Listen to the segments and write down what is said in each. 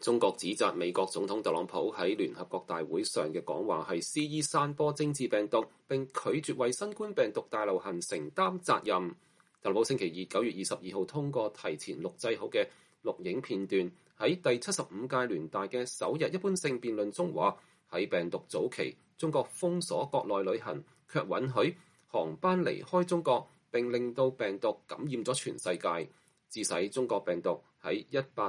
中國指責美國總統特朗普喺聯合國大會上嘅講話係肆意散播政治病毒，並拒絕為新冠病毒大流行承擔責任。特朗普星期二9月22號通過提前錄製好嘅錄影片段，喺第75屆聯大嘅首日一般性辯論中話，喺病毒早期，中國封鎖國內旅行，卻允許航班離開中國，並令到病毒感染咗全世界，致使中國病毒喺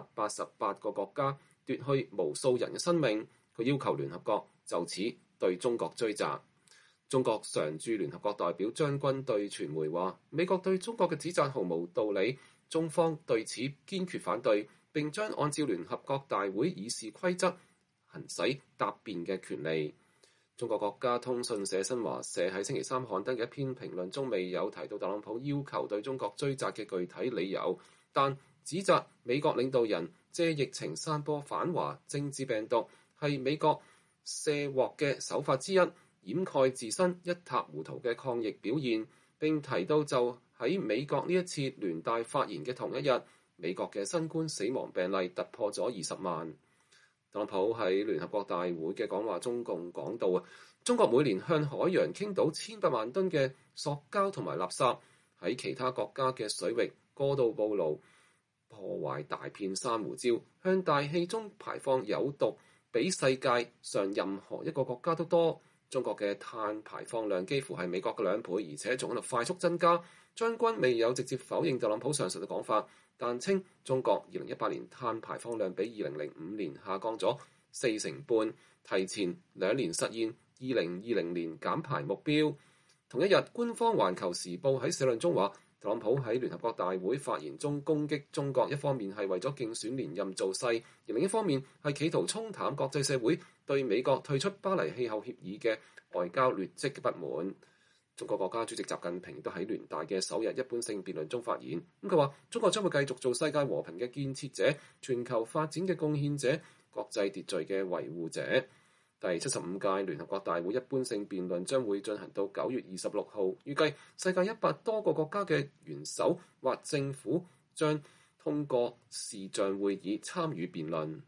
188個國家奪去無數人嘅生命。佢要求聯合國就此對中國追責。中國常駐聯合國代表張軍對傳媒話，美國對中國嘅指責毫無道理，中方對此堅決反對，並將按照聯合國大會議事規則行使答辯嘅權利。中國國家通訊社新華社喺星期三刊登嘅一篇評論中，未有提到特朗普要求對中國追責嘅具體理由，但指責美國領導人借疫情散播反華政治病毒係美國卸鑊嘅手法之一，掩蓋自身一塌糊塗嘅抗疫表現。並提到就喺美國呢一次聯大發言嘅同一日，美國嘅新冠死亡病例突破咗20萬。特朗普喺聯合國大會嘅講話中共講到中國每年向海洋傾倒千百萬噸嘅塑膠同埋垃圾，喺其他國家嘅水域過度暴露，破壞大片珊瑚礁，向大氣中排放有毒，比世界上任何一個國家都多。中國嘅碳排放量幾乎係美國嘅2倍，而且仲喺度快速增加。張軍未有直接否認特朗普上述嘅講法，但稱中國2018年碳排放量比2005年下降咗40%，提前2年實現2020年減排目標。同一日，官方《環球時報》喺社論中話，特朗普喺聯合國大會發言中攻擊中國，一方面係為咗競選連任造勢，而另一方面係企圖沖淡國際社會對美國退出巴黎氣候協議嘅外交劣跡嘅不滿。中國國家主席習近平都喺聯大嘅首日一般性辯論中發言，佢話中國將會繼續做世界和平嘅建設者、全球發展嘅貢獻者、國際秩序嘅維護者。第75屆聯合國大會一般性辯論將會進行到9月26號，預計世界100多個國家嘅元首或政府將通過視像會議參與辯論。